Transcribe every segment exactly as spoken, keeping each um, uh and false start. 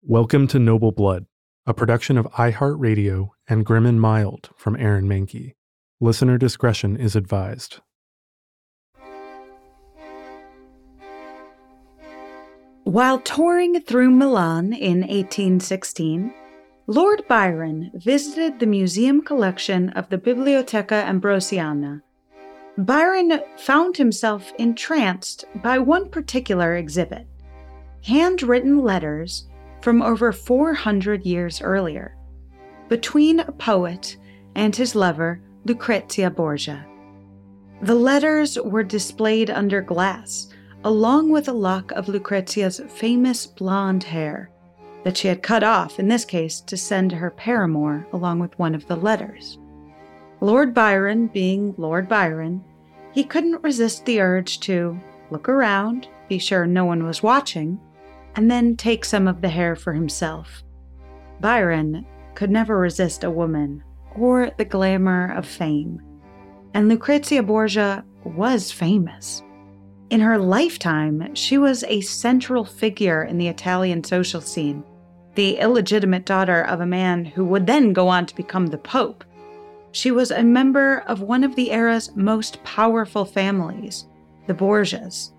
Welcome to Noble Blood, a production of iHeartRadio and Grim and Mild from Aaron Mahnke. Listener discretion is advised. While touring through Milan in eighteen sixteen, Lord Byron visited the museum collection of the Biblioteca Ambrosiana. Byron found himself entranced by one particular exhibit, handwritten letters from over four hundred years earlier, between a poet and his lover, Lucrezia Borgia. The letters were displayed under glass, along with a lock of Lucrezia's famous blonde hair that she had cut off, in this case, to send to her paramour along with one of the letters. Lord Byron, being Lord Byron, he couldn't resist the urge to look around, be sure no one was watching, and then take some of the hair for himself. Byron could never resist a woman or the glamour of fame, and Lucrezia Borgia was famous. In her lifetime, she was a central figure in the Italian social scene, the illegitimate daughter of a man who would then go on to become the Pope. She was a member of one of the era's most powerful families, the Borgias.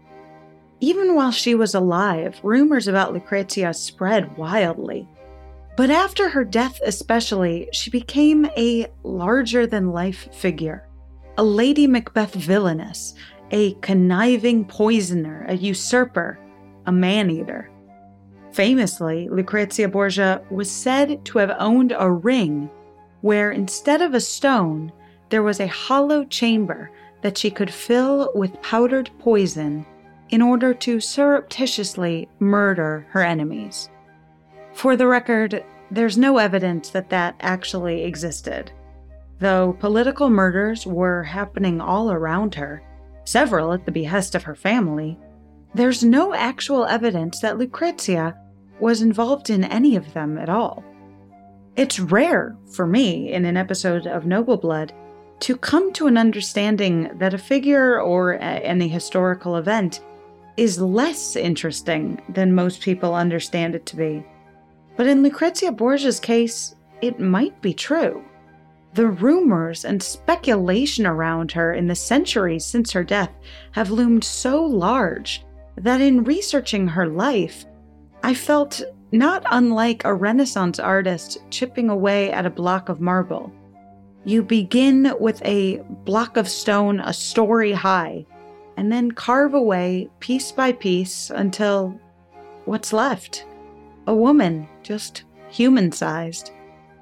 Even while she was alive, rumors about Lucrezia spread wildly. But after her death especially, she became a larger-than-life figure, a Lady Macbeth villainess, a conniving poisoner, a usurper, a man-eater. Famously, Lucrezia Borgia was said to have owned a ring where instead of a stone, there was a hollow chamber that she could fill with powdered poison in order to surreptitiously murder her enemies. For the record, there's no evidence that that actually existed. Though political murders were happening all around her, several at the behest of her family, there's no actual evidence that Lucrezia was involved in any of them at all. It's rare for me in an episode of Noble Blood to come to an understanding that a figure or a, any historical event is less interesting than most people understand it to be. But in Lucrezia Borgia's case, it might be true. The rumors and speculation around her in the centuries since her death have loomed so large that in researching her life, I felt not unlike a Renaissance artist chipping away at a block of marble. You begin with a block of stone a story high, and then carve away piece by piece until what's left? A woman, just human-sized.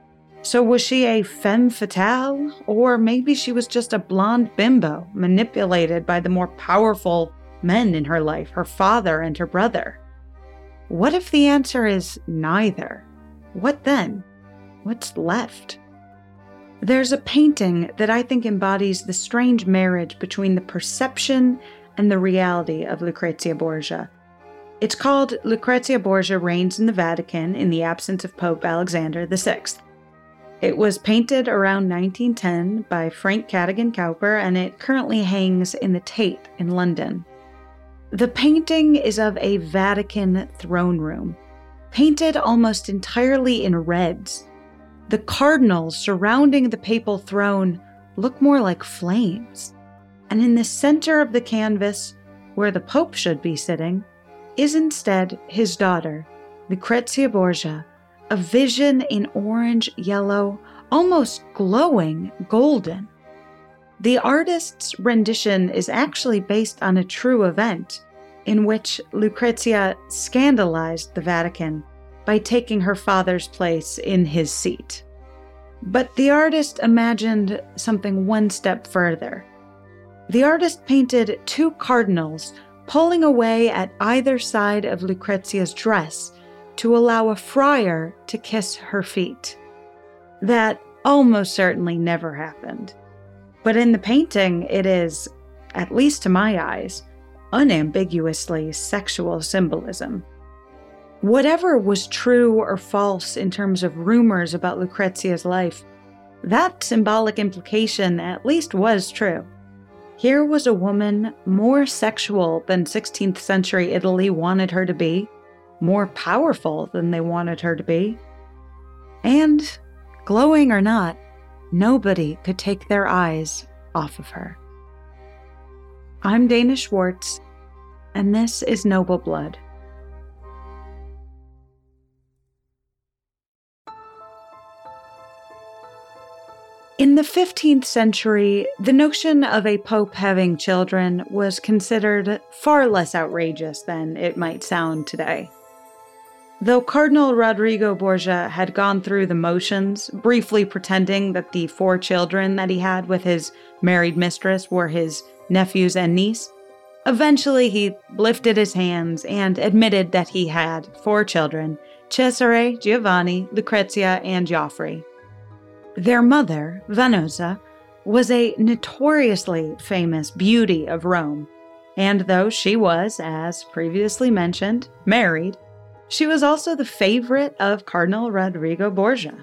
So was she a femme fatale? Or maybe she was just a blonde bimbo manipulated by the more powerful men in her life, her father and her brother? What if the answer is neither? What then? What's left? There's a painting that I think embodies the strange marriage between the perception and the reality of Lucrezia Borgia. It's called Lucrezia Borgia Reigns in the Vatican in the Absence of Pope Alexander the Sixth. It was painted around nineteen ten by Frank Cadogan Cowper, and it currently hangs in the Tate in London. The painting is of a Vatican throne room, painted almost entirely in reds. The cardinals surrounding the papal throne look more like flames, and in the center of the canvas, where the Pope should be sitting, is instead his daughter, Lucrezia Borgia, a vision in orange, yellow, almost glowing golden. The artist's rendition is actually based on a true event in which Lucrezia scandalized the Vatican by taking her father's place in his seat. But the artist imagined something one step further. The artist painted two cardinals pulling away at either side of Lucrezia's dress to allow a friar to kiss her feet. That almost certainly never happened. But in the painting, it is, at least to my eyes, unambiguously sexual symbolism. Whatever was true or false in terms of rumors about Lucrezia's life, that symbolic implication at least was true. Here was a woman more sexual than sixteenth century Italy wanted her to be, more powerful than they wanted her to be. And, glowing or not, nobody could take their eyes off of her. I'm Dana Schwartz, and this is Noble Blood. In the fifteenth century, the notion of a pope having children was considered far less outrageous than it might sound today. Though Cardinal Rodrigo Borgia had gone through the motions, briefly pretending that the four children that he had with his married mistress were his nephews and niece, eventually he lifted his hands and admitted that he had four children: Cesare, Giovanni, Lucrezia, and Geoffrey. Their mother, Venosa, was a notoriously famous beauty of Rome, and though she was, as previously mentioned, married, she was also the favorite of Cardinal Rodrigo Borgia.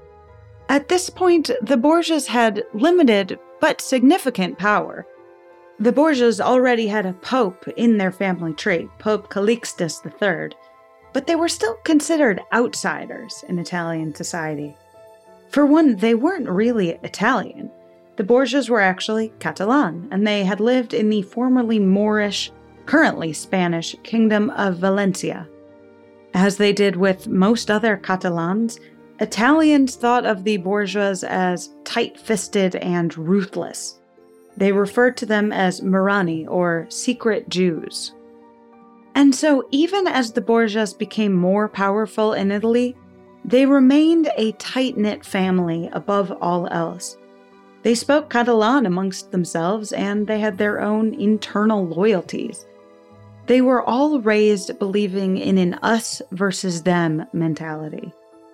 At this point, the Borgias had limited but significant power. The Borgias already had a pope in their family tree, Pope Calixtus the Third, but they were still considered outsiders in Italian society. For one, they weren't really Italian. The Borgias were actually Catalan, and they had lived in the formerly Moorish, currently Spanish, kingdom of Valencia. As they did with most other Catalans, Italians thought of the Borgias as tight-fisted and ruthless. They referred to them as Marani, or secret Jews. And so, even as the Borgias became more powerful in Italy, they remained a tight-knit family above all else. They spoke Catalan amongst themselves, and they had their own internal loyalties. They were all raised believing in an us versus them mentality.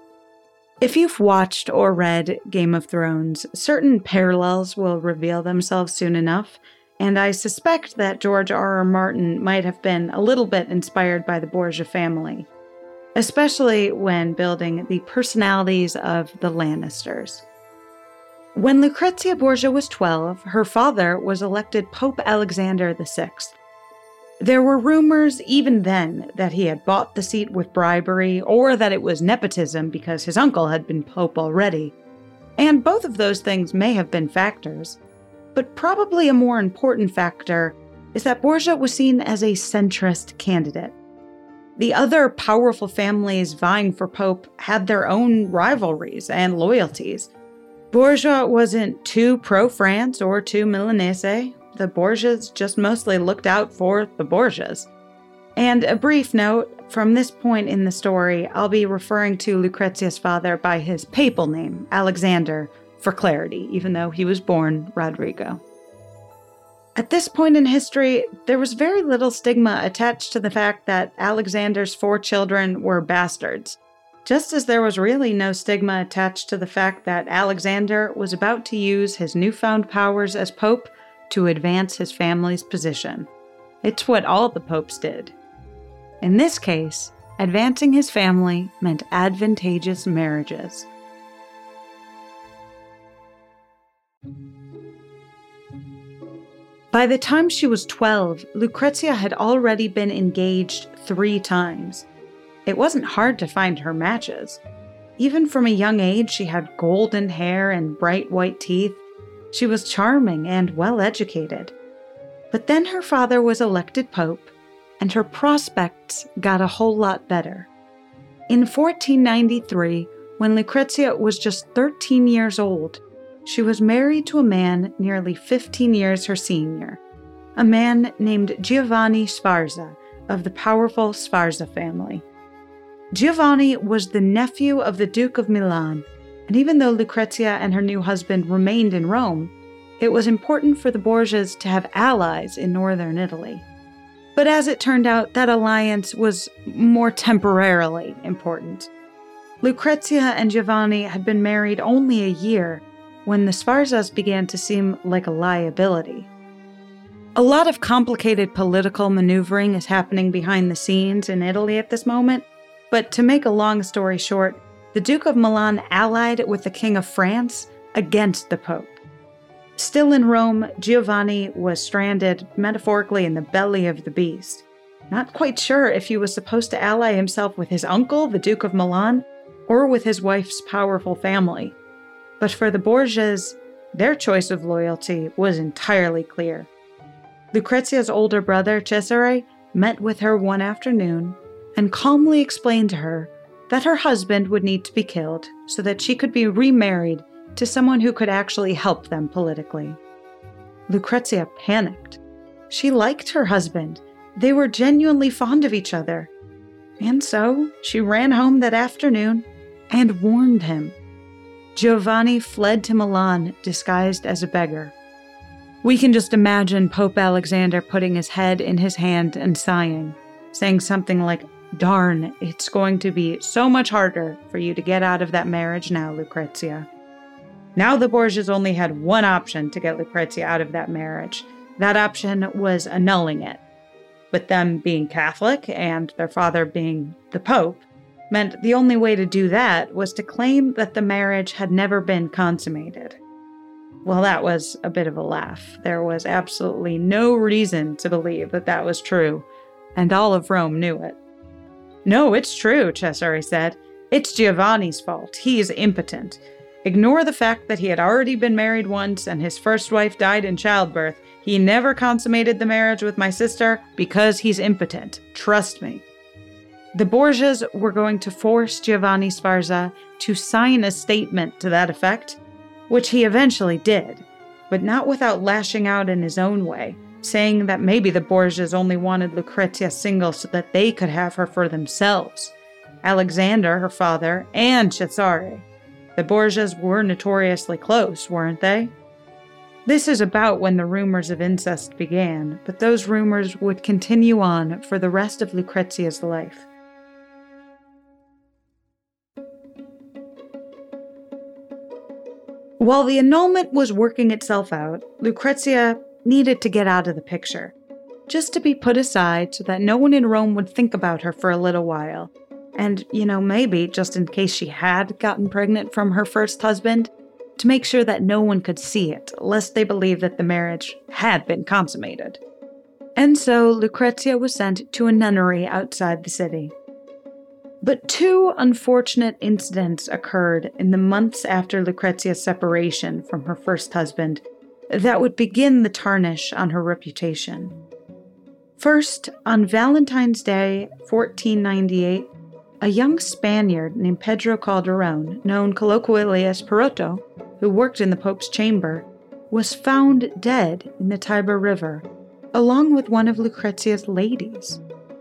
If you've watched or read Game of Thrones, certain parallels will reveal themselves soon enough, and I suspect that George R R. Martin might have been a little bit inspired by the Borgia family, especially when building the personalities of the Lannisters. When Lucrezia Borgia was twelve, her father was elected Pope Alexander the Sixth. There were rumors even then that he had bought the seat with bribery, or that it was nepotism because his uncle had been pope already. And both of those things may have been factors, but probably a more important factor is that Borgia was seen as a centrist candidate. The other powerful families vying for pope had their own rivalries and loyalties. Borgia wasn't too pro-France or too Milanese. The Borgias just mostly looked out for the Borgias. And a brief note, from this point in the story, I'll be referring to Lucrezia's father by his papal name, Alexander, for clarity, even though he was born Rodrigo. At this point in history, there was very little stigma attached to the fact that Alexander's four children were bastards, just as there was really no stigma attached to the fact that Alexander was about to use his newfound powers as pope to advance his family's position. It's what all the popes did. In this case, advancing his family meant advantageous marriages. By the time she was twelve, Lucrezia had already been engaged three times. It wasn't hard to find her matches. Even from a young age, she had golden hair and bright white teeth. She was charming and well-educated. But then her father was elected pope, and her prospects got a whole lot better. In fourteen ninety-three, when Lucrezia was just thirteen years old, she was married to a man nearly fifteen years her senior, a man named Giovanni Sforza of the powerful Sforza family. Giovanni was the nephew of the Duke of Milan, and even though Lucrezia and her new husband remained in Rome, it was important for the Borgias to have allies in northern Italy. But as it turned out, that alliance was more temporarily important. Lucrezia and Giovanni had been married only a year when the Sforzas began to seem like a liability. A lot of complicated political maneuvering is happening behind the scenes in Italy at this moment, but to make a long story short, the Duke of Milan allied with the King of France against the Pope. Still in Rome, Giovanni was stranded, metaphorically, in the belly of the beast. not quite sure if he was supposed to ally himself with his uncle, the Duke of Milan, or with his wife's powerful family. But for the Borgias, their choice of loyalty was entirely clear. Lucrezia's older brother, Cesare, met with her one afternoon and calmly explained to her that her husband would need to be killed so that she could be remarried to someone who could actually help them politically. Lucrezia panicked. She liked her husband. They were genuinely fond of each other. And so she ran home that afternoon and warned him. Giovanni fled to Milan disguised as a beggar. We can just imagine Pope Alexander putting his head in his hand and sighing, saying something like, "Darn, it's going to be so much harder for you to get out of that marriage now, Lucrezia." Now the Borgias only had one option to get Lucrezia out of that marriage. That option was annulling it. But them being Catholic and their father being the Pope meant the only way to do that was to claim that the marriage had never been consummated. Well, that was a bit of a laugh. There was absolutely no reason to believe that that was true, and all of Rome knew it. "No, it's true," Cesare said. "It's Giovanni's fault. He is impotent. Ignore the fact that he had already been married once and his first wife died in childbirth. He never consummated the marriage with my sister because he's impotent. Trust me." The Borgias were going to force Giovanni Sforza to sign a statement to that effect, which he eventually did, but not without lashing out in his own way, saying that maybe the Borgias only wanted Lucrezia single so that they could have her for themselves. Alexander, her father, and Cesare. The Borgias were notoriously close, weren't they? This is about when the rumors of incest began, but those rumors would continue on for the rest of Lucrezia's life. While the annulment was working itself out, Lucrezia needed to get out of the picture, just to be put aside so that no one in Rome would think about her for a little while. And, you know, maybe just in case she had gotten pregnant from her first husband, to make sure that no one could see it, lest they believe that the marriage had been consummated. And so Lucrezia was sent to a nunnery outside the city. But two unfortunate incidents occurred in the months after Lucrezia's separation from her first husband that would begin the tarnish on her reputation. First, on Valentine's Day, fourteen ninety-eight, a young Spaniard named Pedro Calderon, known colloquially as Perotto, who worked in the Pope's chamber, was found dead in the Tiber River, along with one of Lucrezia's ladies.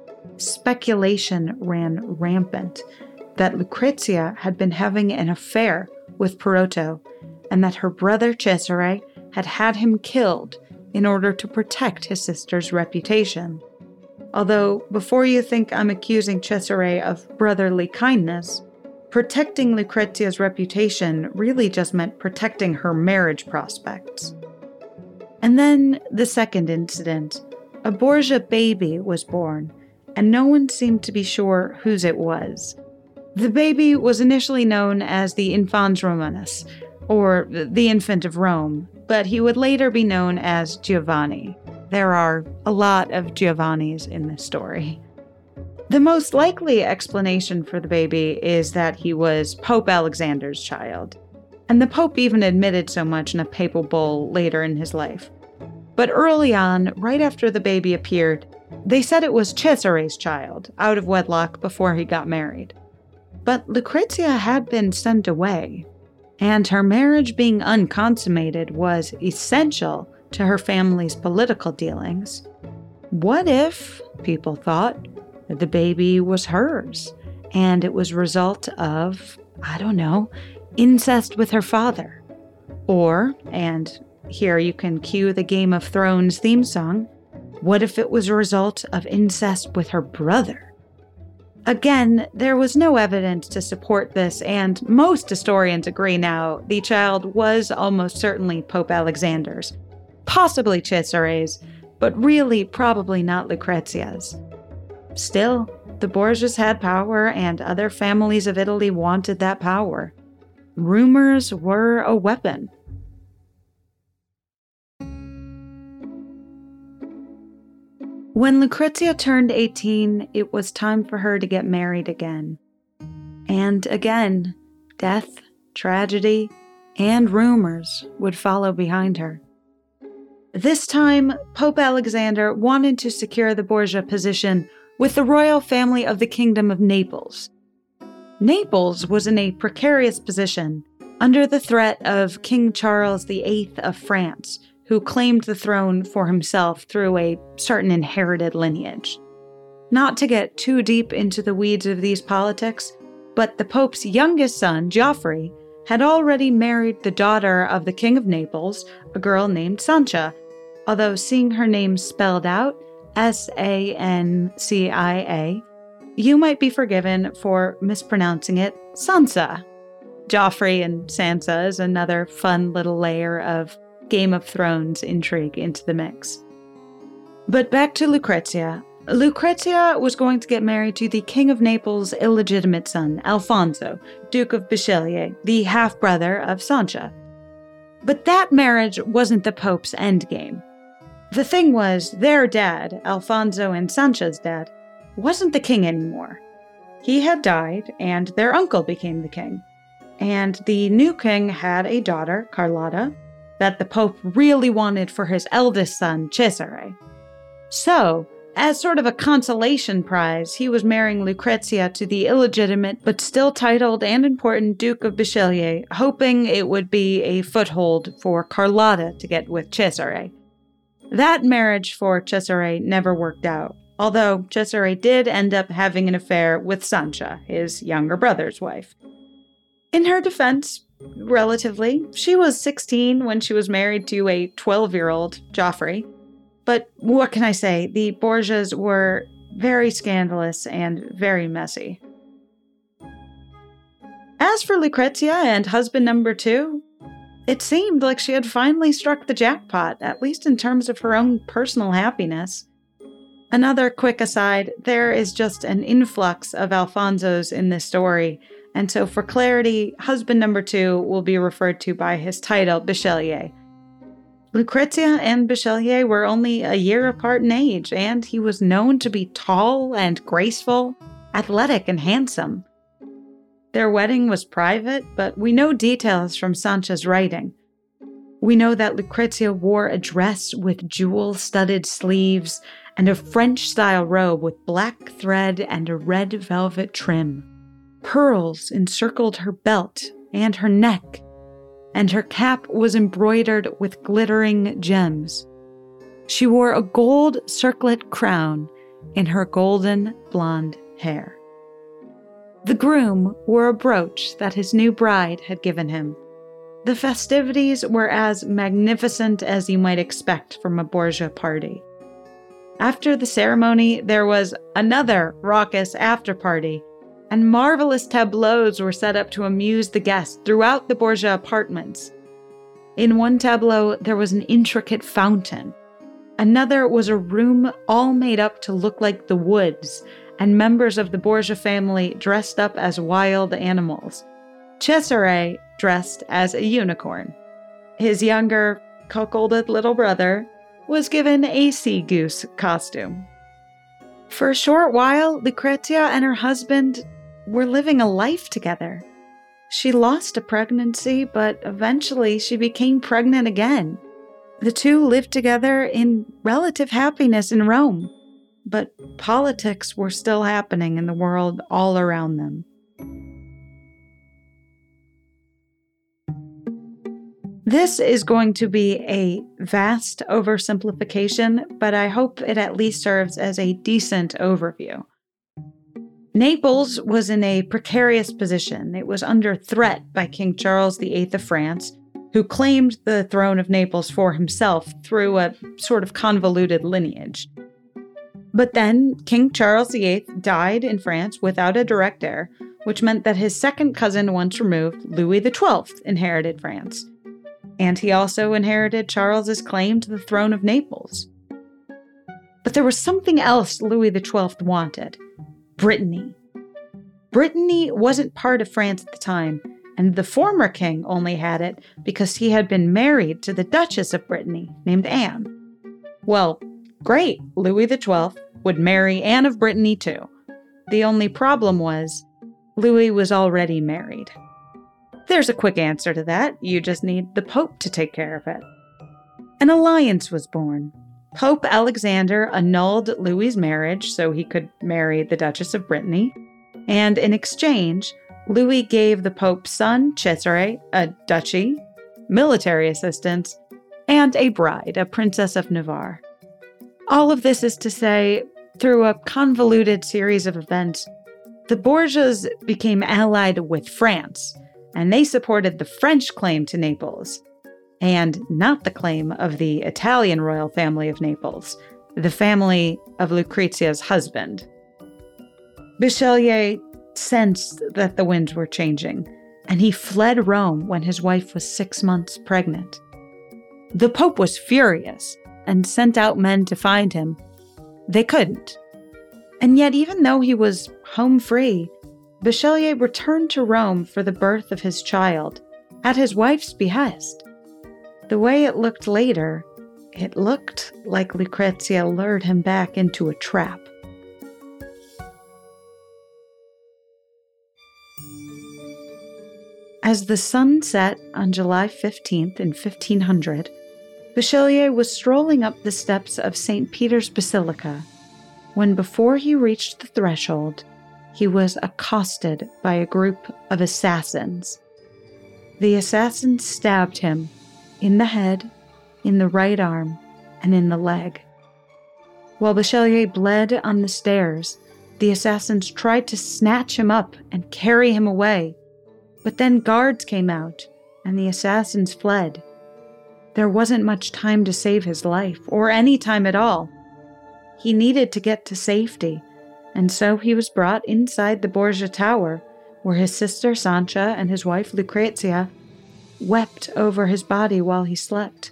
Speculation ran rampant that Lucrezia had been having an affair with Perotto, and that her brother Cesare had had him killed in order to protect his sister's reputation. Although, before you think I'm accusing Cesare of brotherly kindness, protecting Lucrezia's reputation really just meant protecting her marriage prospects. And then the second incident. A Borgia baby was born, and no one seemed to be sure whose it was. The baby was initially known as the Infans Romanus, or the Infant of Rome, but he would later be known as Giovanni. There are a lot of Giovannis in this story. The most likely explanation for the baby is that he was Pope Alexander's child, and the Pope even admitted so much in a papal bull later in his life. But early on, right after the baby appeared, they said it was Cesare's child, out of wedlock before he got married. But Lucrezia had been sent away, and her marriage being unconsummated was essential to her family's political dealings. What if, people thought, the baby was hers, and it was a result of, I don't know, incest with her father? Or, and here you can cue the Game of Thrones theme song, what if it was a result of incest with her brother? Again, there was no evidence to support this, and most historians agree now the child was almost certainly Pope Alexander's, possibly Cesare's, but really probably not Lucrezia's. Still, the Borgias had power, and other families of Italy wanted that power. Rumors were a weapon. When Lucrezia turned eighteen, it was time for her to get married again. And again, death, tragedy, and rumors would follow behind her. This time, Pope Alexander wanted to secure the Borgia position with the royal family of the Kingdom of Naples. Naples was in a precarious position under the threat of King Charles the Eighth of France, who claimed the throne for himself through a certain inherited lineage. Not to get too deep into the weeds of these politics, but the Pope's youngest son, Geoffrey, had already married the daughter of the King of Naples, a girl named Sancha, although seeing her name spelled out, S A N C I A, you might be forgiven for mispronouncing it Sansa. Joffrey and Sansa is another fun little layer of Game of Thrones intrigue into the mix. But back to Lucrezia. Lucrezia was going to get married to the King of Naples' illegitimate son, Alfonso, Duke of Bisceglie, the half-brother of Sancha. But that marriage wasn't the Pope's endgame. The thing was, their dad, Alfonso and Sancha's dad, wasn't the king anymore. He had died, and their uncle became the king. And the new king had a daughter, Carlotta, that the Pope really wanted for his eldest son, Cesare. So, as sort of a consolation prize, he was marrying Lucrezia to the illegitimate but still titled and important Duke of Bisceglie, hoping it would be a foothold for Carlotta to get with Cesare. That marriage for Cesare never worked out, although Cesare did end up having an affair with Sancha, his younger brother's wife. In her defense, relatively, she was sixteen when she was married to a twelve-year-old Joffrey. But what can I say? The Borgias were very scandalous and very messy. As for Lucrezia and husband number two, it seemed like she had finally struck the jackpot, at least in terms of her own personal happiness. Another quick aside, there is just an influx of Alfonsos in this story, and so for clarity, husband number two will be referred to by his title, Bisceglie. Lucrezia and Bisceglie were only a year apart in age, and he was known to be tall and graceful, athletic and handsome. Their wedding was private, but we know details from Sancha's writing. We know that Lucrezia wore a dress with jewel-studded sleeves and a French-style robe with black thread and a red velvet trim. Pearls encircled her belt and her neck, and her cap was embroidered with glittering gems. She wore a gold circlet crown in her golden blonde hair. The groom wore a brooch that his new bride had given him. The festivities were as magnificent as you might expect from a Borgia party. After the ceremony, there was another raucous after-party, and marvelous tableaus were set up to amuse the guests throughout the Borgia apartments. In one tableau, there was an intricate fountain. Another was a room all made up to look like the woods, and members of the Borgia family dressed up as wild animals. Cesare dressed as a unicorn. His younger, cuckolded little brother was given a sea goose costume. For a short while, Lucrezia and her husband were living a life together. She lost a pregnancy, but eventually she became pregnant again. The two lived together in relative happiness in Rome, but politics were still happening in the world all around them. This is going to be a vast oversimplification, but I hope it at least serves as a decent overview. Naples was in a precarious position. It was under threat by King Charles the Eighth of France, who claimed the throne of Naples for himself through a sort of convoluted lineage. But then King Charles the Eighth died in France without a direct heir, which meant that his second cousin once removed, Louis the Twelfth, inherited France. And he also inherited Charles's claim to the throne of Naples. But there was something else Louis the Twelfth wanted. Brittany. Brittany wasn't part of France at the time, and the former king only had it because he had been married to the Duchess of Brittany, named Anne. Well, Great, Louis the twelfth would marry Anne of Brittany too. The only problem was, Louis was already married. There's a quick answer to that. You just need the Pope to take care of it. An alliance was born. Pope Alexander annulled Louis's marriage so he could marry the Duchess of Brittany, and in exchange, Louis gave the Pope's son, Cesare, a duchy, military assistance, and a bride, a princess of Navarre. All of this is to say, through a convoluted series of events, the Borgias became allied with France, and they supported the French claim to Naples, and not the claim of the Italian royal family of Naples, the family of Lucrezia's husband. Bachelier sensed that the winds were changing, and he fled Rome when his wife was six months pregnant. The Pope was furious and sent out men to find him. They couldn't. And yet, even though he was home free, Bachelier returned to Rome for the birth of his child, at his wife's behest. The way it looked later, it looked like Lucrezia lured him back into a trap. As the sun set on July fifteenth in fifteen hundred, Bachelier was strolling up the steps of Saint Peter's Basilica, when before he reached the threshold, he was accosted by a group of assassins. The assassins stabbed him in the head, in the right arm, and in the leg. While Bachelier bled on the stairs, the assassins tried to snatch him up and carry him away, but then guards came out, and the assassins fled. There wasn't much time to save his life, or any time at all. He needed to get to safety, and so he was brought inside the Borgia Tower, where his sister Sancha and his wife Lucrezia wept over his body while he slept.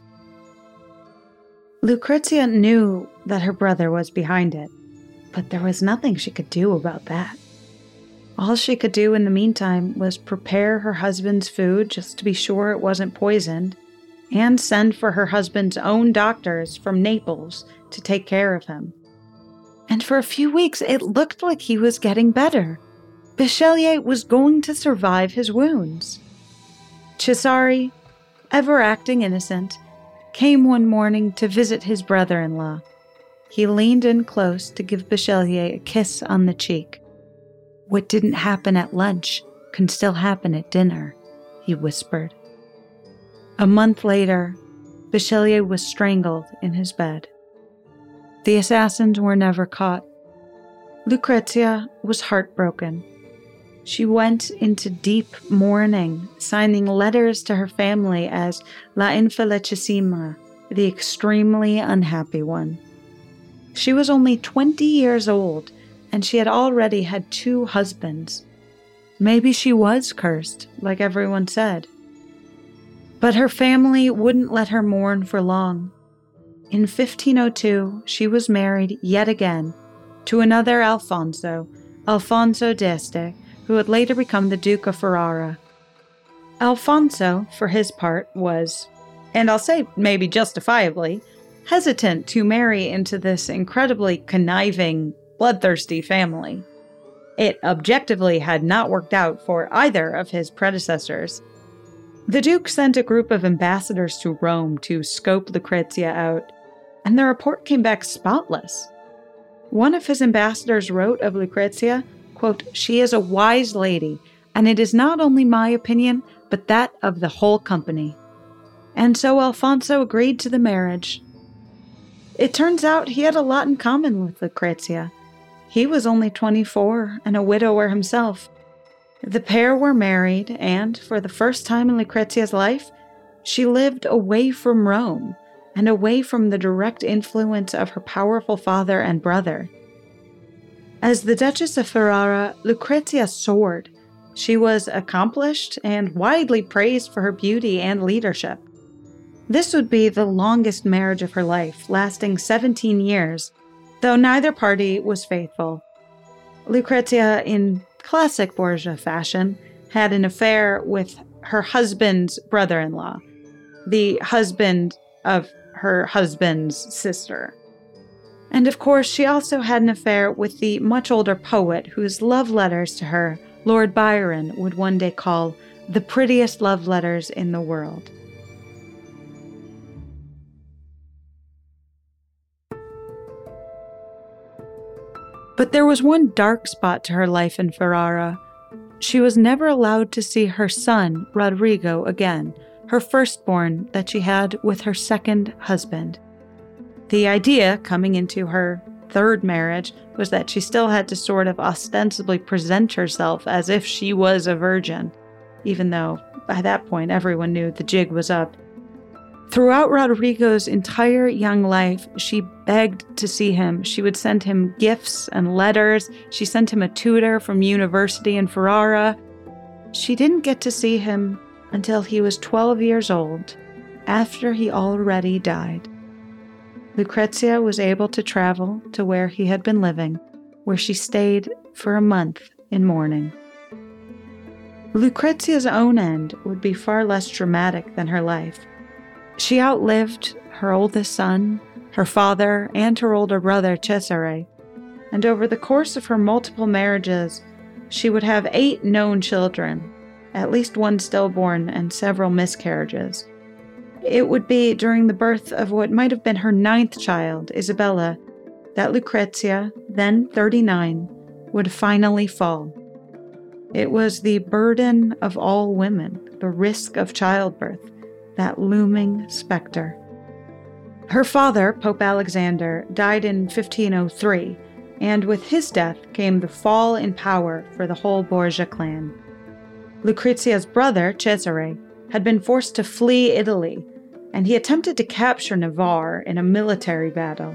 Lucrezia knew that her brother was behind it, but there was nothing she could do about that. All she could do in the meantime was prepare her husband's food just to be sure it wasn't poisoned, and send for her husband's own doctors from Naples to take care of him. And for a few weeks, it looked like he was getting better. Bachelier was going to survive his wounds. Cesare, ever acting innocent, came one morning to visit his brother-in-law. He leaned in close to give Bachelier a kiss on the cheek. "What didn't happen at lunch can still happen at dinner," he whispered. A month later, Bachelier was strangled in his bed. The assassins were never caught. Lucrezia was heartbroken. She went into deep mourning, signing letters to her family as La Infelicissima, the extremely unhappy one. She was only twenty years old, and she had already had two husbands. Maybe she was cursed, like everyone said. But her family wouldn't let her mourn for long. In fifteen oh two, she was married yet again to another Alfonso, Alfonso d'Este, who would later become the Duke of Ferrara. Alfonso, for his part, was, and I'll say maybe justifiably, hesitant to marry into this incredibly conniving, bloodthirsty family. It objectively had not worked out for either of his predecessors. The Duke sent a group of ambassadors to Rome to scope Lucrezia out, and the report came back spotless. One of his ambassadors wrote of Lucrezia, quote, "She is a wise lady, and it is not only my opinion, but that of the whole company." And so Alfonso agreed to the marriage. It turns out he had a lot in common with Lucrezia. He was only twenty-four and a widower himself. The pair were married, and for the first time in Lucrezia's life, she lived away from Rome and away from the direct influence of her powerful father and brother. As the Duchess of Ferrara, Lucrezia soared. She was accomplished and widely praised for her beauty and leadership. This would be the longest marriage of her life, lasting seventeen years, though neither party was faithful. Lucrezia, in classic Borgia fashion, had an affair with her husband's brother-in-law, the husband of her husband's sister. And of course, she also had an affair with the much older poet whose love letters to her Lord Byron would one day call the prettiest love letters in the world. But there was one dark spot to her life in Ferrara. She was never allowed to see her son, Rodrigo, again, her firstborn that she had with her second husband. The idea, coming into her third marriage, was that she still had to sort of ostensibly present herself as if she was a virgin, even though by that point everyone knew the jig was up. Throughout Rodrigo's entire young life, she begged to see him. She would send him gifts and letters. She sent him a tutor from university in Ferrara. She didn't get to see him until he was twelve years old, after he already died. Lucrezia was able to travel to where he had been living, where she stayed for a month in mourning. Lucrezia's own end would be far less dramatic than her life. She outlived her oldest son, her father, and her older brother, Cesare, and over the course of her multiple marriages, she would have eight known children, at least one stillborn and several miscarriages. It would be during the birth of what might have been her ninth child, Isabella, that Lucrezia, then thirty-nine, would finally fall. It was the burden of all women, the risk of childbirth, that looming specter. Her father, Pope Alexander, died in fifteen oh three, and with his death came the fall in power for the whole Borgia clan. Lucrezia's brother, Cesare, had been forced to flee Italy, and he attempted to capture Navarre in a military battle.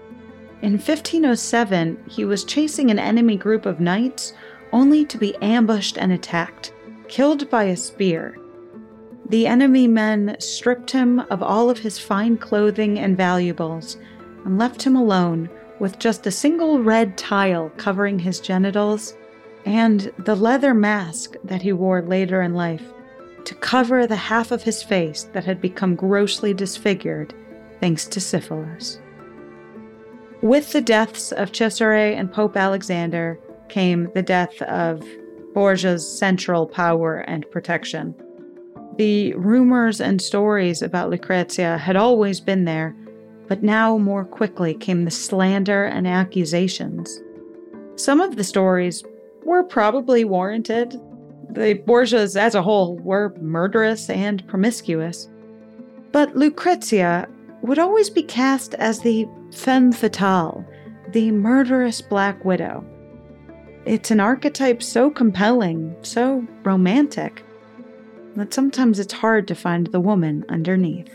In fifteen oh seven, he was chasing an enemy group of knights only to be ambushed and attacked, killed by a spear. The enemy men stripped him of all of his fine clothing and valuables and left him alone with just a single red tile covering his genitals and the leather mask that he wore later in life to cover the half of his face that had become grossly disfigured thanks to syphilis. With the deaths of Cesare and Pope Alexander came the death of Borgia's central power and protection. The rumors and stories about Lucrezia had always been there, but now more quickly came the slander and accusations. Some of the stories were probably warranted. The Borgias as a whole were murderous and promiscuous. But Lucrezia would always be cast as the femme fatale, the murderous Black Widow. It's an archetype so compelling, so romantic, that sometimes it's hard to find the woman underneath.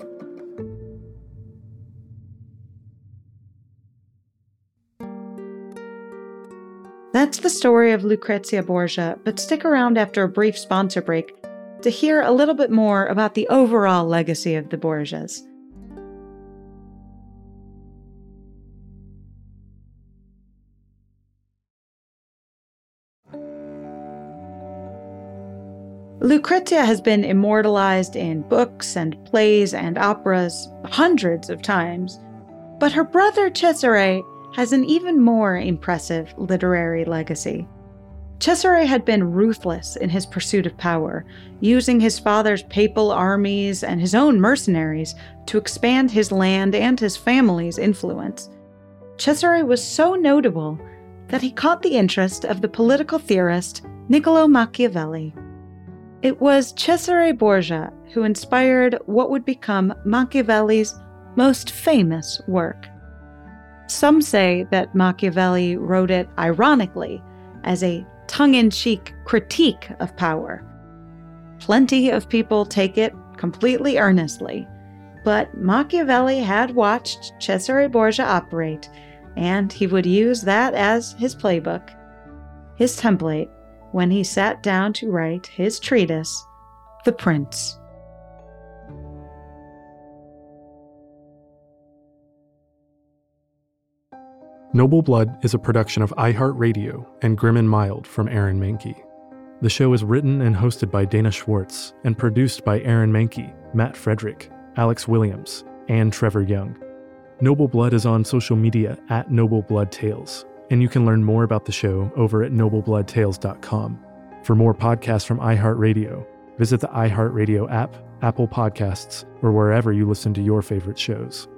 That's the story of Lucrezia Borgia, but stick around after a brief sponsor break to hear a little bit more about the overall legacy of the Borgias. Lucrezia has been immortalized in books and plays and operas hundreds of times, but her brother Cesare has an even more impressive literary legacy. Cesare had been ruthless in his pursuit of power, using his father's papal armies and his own mercenaries to expand his land and his family's influence. Cesare was so notable that he caught the interest of the political theorist Niccolo Machiavelli. It was Cesare Borgia who inspired what would become Machiavelli's most famous work. Some say that Machiavelli wrote it ironically, as a tongue-in-cheek critique of power. Plenty of people take it completely earnestly, but Machiavelli had watched Cesare Borgia operate, and he would use that as his playbook, his template, when he sat down to write his treatise, The Prince. Noble Blood is a production of iHeartRadio and Grim and Mild from Aaron Mahnke. The show is written and hosted by Dana Schwartz and produced by Aaron Mahnke, Matt Frederick, Alex Williams, and Trevor Young. Noble Blood is on social media at Noble Blood Tales, and you can learn more about the show over at noble blood tales dot com. For more podcasts from iHeartRadio, visit the iHeartRadio app, Apple Podcasts, or wherever you listen to your favorite shows.